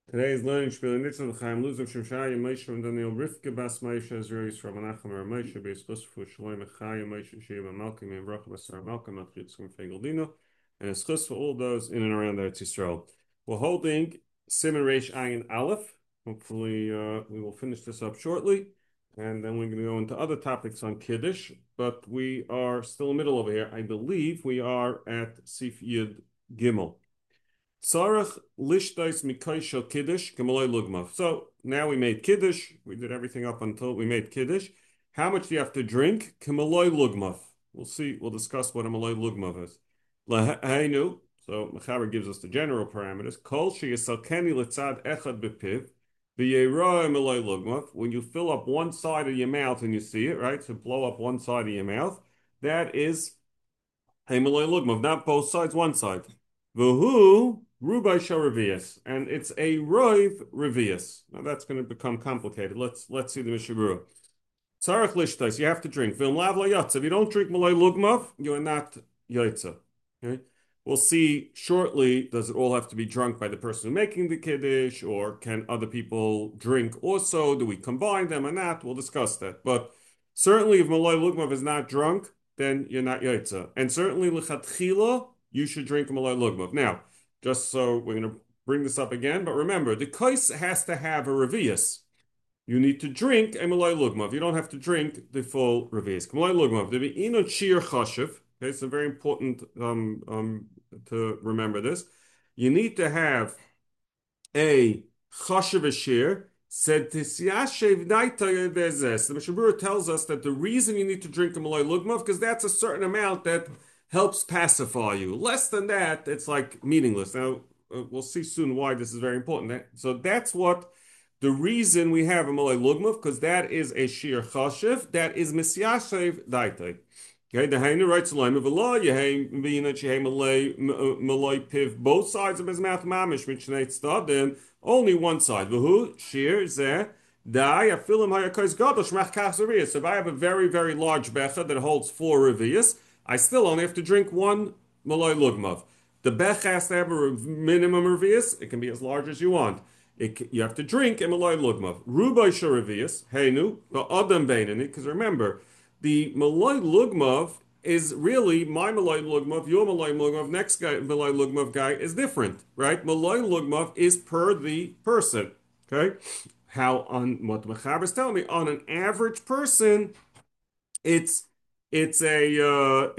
Today is learning Shpil Nitzah Chaim Luz of Shemshai Moshe and Daniel Rivka Bas Moshe Ezra Yisrael Menachem Moshe Beis Chusfu Shalom Echai Moshe Sheva Malcolm and Bracha Basar Malcolm Achitzkum Fegeldino, and it's chus for all those in and around Eretz Yisrael. We're holding Siman Reish Ayin Aleph. Hopefully, we will finish this up shortly, and then we're going to go into other topics on Kiddush. But we are still in the middle over here. I believe we are at Sif Yud Gimel. Sarach lishtais mikaishel kiddush gemaloi lugmav. So now we made kiddush. We did everything up until we made kiddush. How much do you have to drink? Gemaloi lugmav. We'll see. We'll discuss what a maloi lugmav is. Lahainu. So Mechaber gives us the general parameters. Kol sheyisalkeni letzad echad bepiv. V'yera maloi lugmav. When you fill up one side of your mouth and you see it, right? So blow up one side of your mouth. That is a maloi lugmav. Not both sides, one side. V'hu Rubai Sharavias, and it's a Roiv Revias. Now that's going to become complicated. Let's see the Mishabura. Tzarech Lishtais, you have to drink. V'im lav yotza. If you don't drink Malay Lugmav, you are not Yotza. Okay? We'll see shortly, does it all have to be drunk by the person making the Kiddush, or can other people drink also? Do we combine them or not? We'll discuss that. But certainly if Malay Lugmav is not drunk, then you're not Yotza. And certainly L'chatchila, you should drink Malay Lugmav. Now, just so we're going to bring this up again, but remember, the kais has to have a revius. You need to drink a malay lugmav. You don't have to drink the full revius. Malay lugmav. The be'inot shir chashiv. Okay, it's very important to remember this. You need to have a chashiv shir. Said tisyashev daita bezes. The Mishabura tells us that the reason you need to drink a malay lugmav because that's a certain amount that helps pacify you. Less than that, it's like meaningless. Now, we'll see soon why this is very important. So that's what the reason we have a malay lugmav, because that is a shir chashiv, that is misyashev daitai. Okay, the Hainu writes line of Allah, malay piv, both sides of his mouth mamish, mitchneit stadin, only one side. V'hu shir zeh. So if I have a very, very large becha that holds 4 revius, I still only have to drink one malay lugmav. The bech has to have a minimum revius. It can be as large as you want. You have to drink a malay lugmav. Rubai sharavius, heinu, adam beinani. Because remember, the malay lugmav is really my malay lugmav, your malay lugmav, next guy malay lugmav guy is different, right? Malay lugmav is per the person. Okay, how on what the Mechaber is telling me on an average person, it's it's a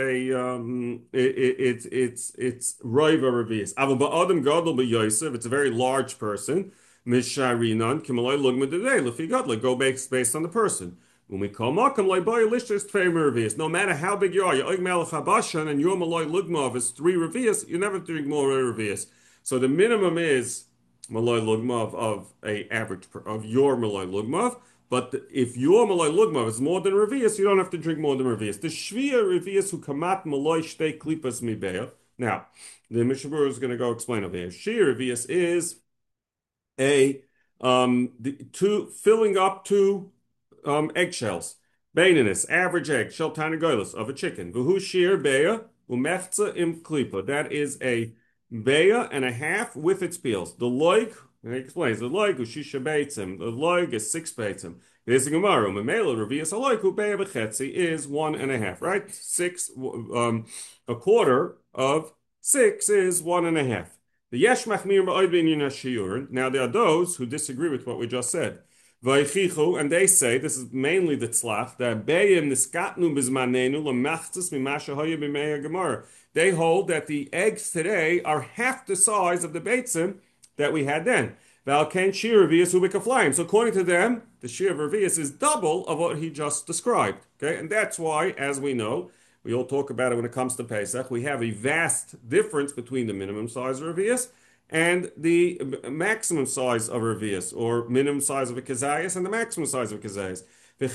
it's Raiva Revius. Aval ba'adam gadol b'yosef. It's a very large person. Misharinan kimalay lugma today. Lefi gadol go based on the person. When we call makam lay boy lishtas tvei revius. No matter how big you are, you oig melech habashan and your malay lugma is 3 revius. You never drink more revius. So the minimum is malay lugma of a average of your malay lugma. But if your malay lugmav is more than revius, you don't have to drink more than revius. The shvia revius who kamat malay shtei klipas mibeya. Now, the Mishabur is going to go explain over here. Shir revius is a filling up 2 eggshells. Baininus, average egg, shel tanagolis of a chicken. Vuhu shir beya umefza im klipa. That is a beya and a half with its peels. The loig. And he explains the loig ushisha beitzim. The loig is 6 beitzim. There's a gemara. Memela revius aloig who beya b'chetzi is 1.5. Right, 6. A quarter of 6 is 1.5. The yesh machmir ba'od b'inyan shiur. Now there are those who disagree with what we just said. Vaychichu, and they say this is mainly the tzlach that beyim niskatnu bizmanenu lemachtzis mimasha hoya b'meya gemara. They hold that the eggs today are half the size of the beitzim that we had then. Valken shir revius ubikaflayim. So according to them, the shir revius is double of what he just described. Okay, and that's why, as we know, we all talk about it when it comes to Pesach. We have a vast difference between the minimum size of revius and the maximum size of revius, or minimum size of a kazayas and the maximum size of a kazayas. The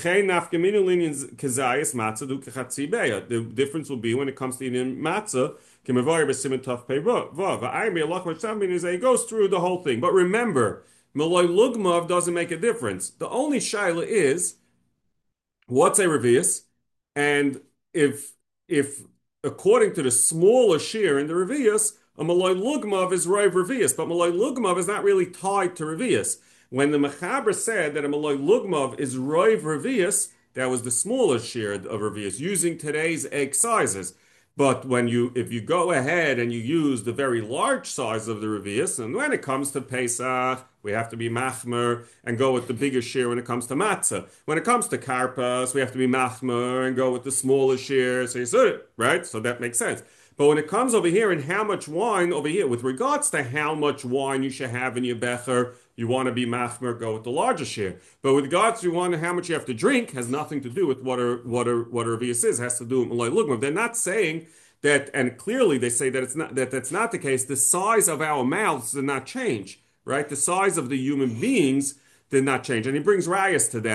difference will be when it comes to eating matzah. It goes through the whole thing. But remember, Malay Lugmav doesn't make a difference. The only shaila is what's a revius, and if according to the smaller shear in the revius, a Malay Lugmav is Roiv Revius, but Malay Lugmav is not really tied to Revius. When the Mechaber said that a Malay Lugmav is Roiv Revius, that was the smallest share of Revius, using today's egg sizes. But if you go ahead and you use the very large size of the Revius, and when it comes to Pesach, we have to be machmer and go with the biggest share when it comes to matzah. When it comes to karpas, we have to be machmer and go with the smallest share. So you said it, right? So that makes sense. But when it comes over here and how much wine over here, with regards to how much wine you should have in your becher, you want to be machmer, go with the larger share. But with regards to how much you have to drink, has nothing to do with what a revius is. It has to do with malay lugmav. They're not saying that, and clearly they say that that's not the case. The size of our mouths did not change, right? The size of the human beings did not change, and he brings rayas to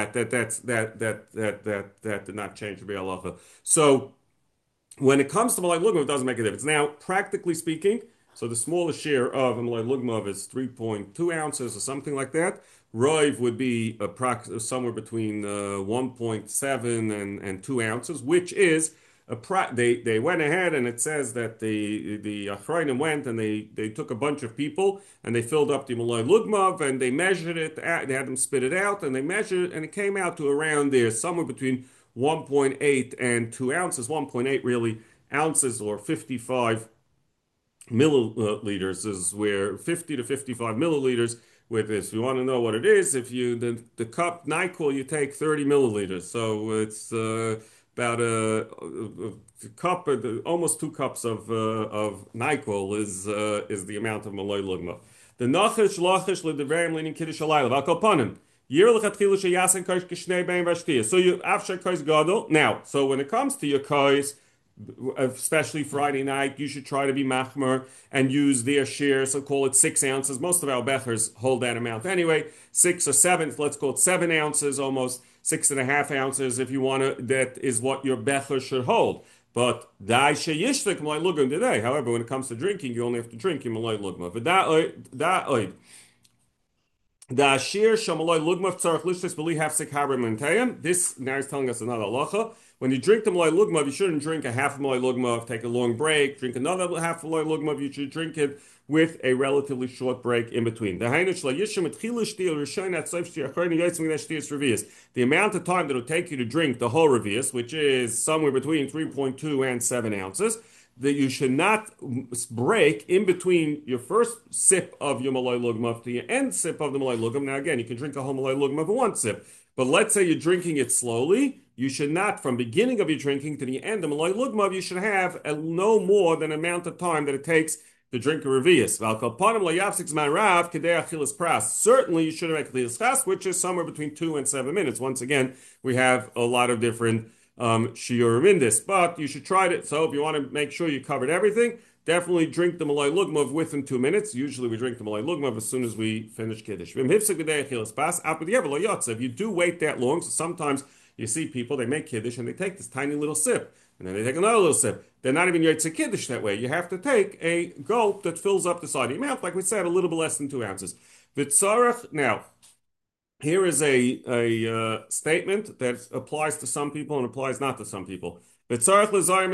that did not change to be halacha. So when it comes to malay lugmav, it doesn't make a difference. Now, practically speaking, so the smallest share of a malay lugmav is 3.2 ounces or something like that. Roiv would be somewhere between 1.7 and 2 ounces, which is they went ahead and it says that the Achrayim went and they took a bunch of people and they filled up the Malay Lugmav and they measured it. They had them spit it out and they measured it and it came out to around there, somewhere between 1.8 and 2 ounces. 1.8 really ounces or 55 milliliters is where 50 to 55 milliliters with this. If you want to know what it is, if you the cup NyQuil, you take 30 milliliters. So it's about a cup, almost 2 cups of NyQuil is the amount of Malay Lugma. The nachish lachish ledevarim leaning kiddush alayla v'akopanim. Year lechatchilu sheyasen kosh kishnei bein vashtiya. So you after kosh gadol. Now, so when it comes to your kosh, especially Friday night, you should try to be machmer and use their share. So call it 6 ounces. Most of our bechers hold that amount anyway. 6 or 7, let's call it 7 ounces, almost 6.5 ounces if you want to. That is what your becher should hold. But dai sheyishlik malay lugma today. However, when it comes to drinking, you only have to drink your malay lugma. This now is telling us another halacha. When you drink the malay lugmav, you shouldn't drink a half malay lugmav, take a long break, drink another half malay lugmav. You should drink it with a relatively short break in between. The amount of time that it'll take you to drink the whole revius, which is somewhere between 3.2 and 7 ounces, that you should not break in between your first sip of your malay lugmav to your end sip of the malay lugmav. Now again, you can drink a whole malay lugmav in one sip, but let's say you're drinking it slowly. You should not, from beginning of your drinking to the end of malay lugmav, you should have no more than amount of time that it takes to drink a revius. Certainly, you should make achilas chas, which is somewhere between 2 and 7 minutes. Once again, we have a lot of different shiurim in this, but you should try it. So if you want to make sure you covered everything, definitely drink the malay lugmav within 2 minutes. Usually we drink the malay lugmav as soon as we finish kiddush. If you do wait that long, so sometimes you see people, they make kiddush and they take this tiny little sip, and then they take another little sip. They're not even yotze kiddush that way. You have to take a gulp that fills up the side of your mouth, like we said, a little bit less than 2 ounces. Now, here is a statement that applies to some people and applies not to some people. When you're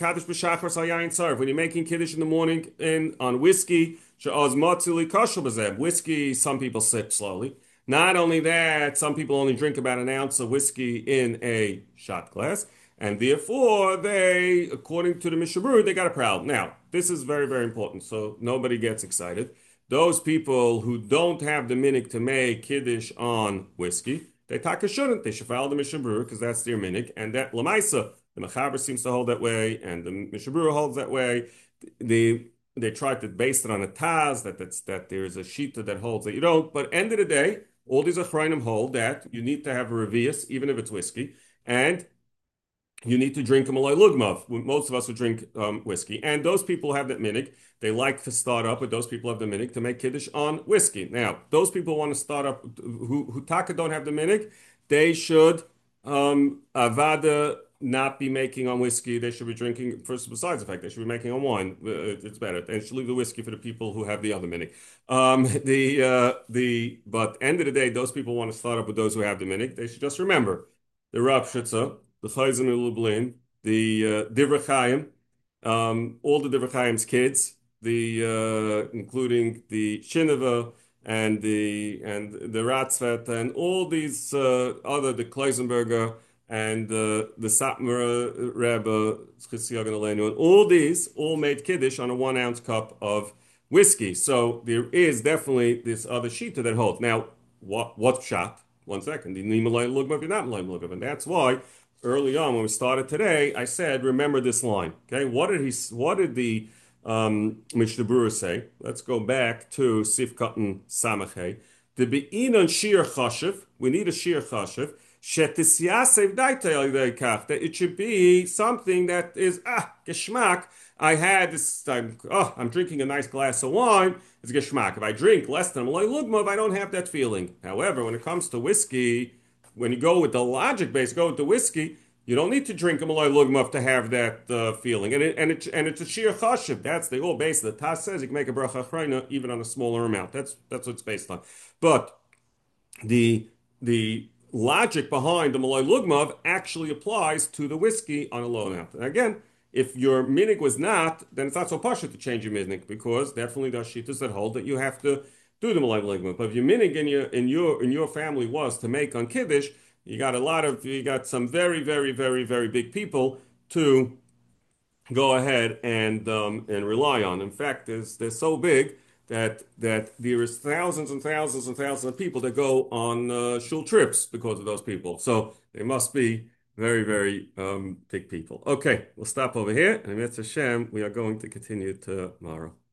making kiddush in the morning on whiskey, whiskey, some people sip slowly. Not only that, some people only drink about an ounce of whiskey in a shot glass, and therefore they, according to the Mishnah Berurah, they got a problem. Now, this is very, very important, so nobody gets excited. Those people who don't have the minhag to make kiddush on whiskey, they taka shouldn't. They should follow the Mishnah Berurah because that's their minhag, and that lamaisa, the Mechaber seems to hold that way, and the Mishnah Berurah holds that way. They tried to base it on a taz that there's a shita that holds that you don't. But end of the day, all these achrayim hold that you need to have a revius, even if it's whiskey, and you need to drink a malay lugmav. Most of us would drink whiskey, and those people have that minhag. They like to start up, but those people have the minhag to make kiddush on whiskey. Now, those people want to start up who taka don't have the minhag. They should avada not be making on whiskey. They should be drinking. First, besides the fact they should be making on wine, it's better. They should leave the whiskey for the people who have the other minhag. But end of the day, those people want to start up with those who have the minhag. They should just remember the Rav Shitza, the Chayzim Lublin, the Divrei Chaim, all the Divrei Chaim's kids, the including the Shineva and the Ratzvet and all these other the Kleisenberger and the Satmar Rebbe and all these all made kiddush on a 1 ounce cup of whiskey. So there is definitely this other shita that holds. Now, what shot? 1 second. And that's why early on when we started today, I said, remember this line. Okay, what did the Mishnah Berurah say? Let's go back to Sif Katan Samachay. The Be'inon Shir Chashiv, we need a Shir Chashiv. That it should be something that is geschmack. I had this time. Oh, I'm drinking a nice glass of wine. It's geschmack. If I drink less than a malay lugmav, I don't have that feeling. However, when it comes to whiskey, when you go with the logic base, go with the whiskey. You don't need to drink a malay lugmav to have that feeling, and it's a sheer chashiv. That's the whole base. The Tas says you can make a bracha achrayna even on a smaller amount. That's what it's based on. But the logic behind the Malay Lugmav actually applies to the whiskey on a low amount. And again, if your minig was not, then it's not so partial to change your minig because definitely there are shitas that hold that you have to do the Malay Lugmav. But if your minig in your family was to make on Kiddush, you got some very, very, very, very big people to go ahead and rely on. In fact, they're so big that there is thousands and thousands and thousands of people that go on shul trips because of those people. So they must be very, very big people. Okay, we'll stop over here, and Mitzvah Hashem, we are going to continue tomorrow.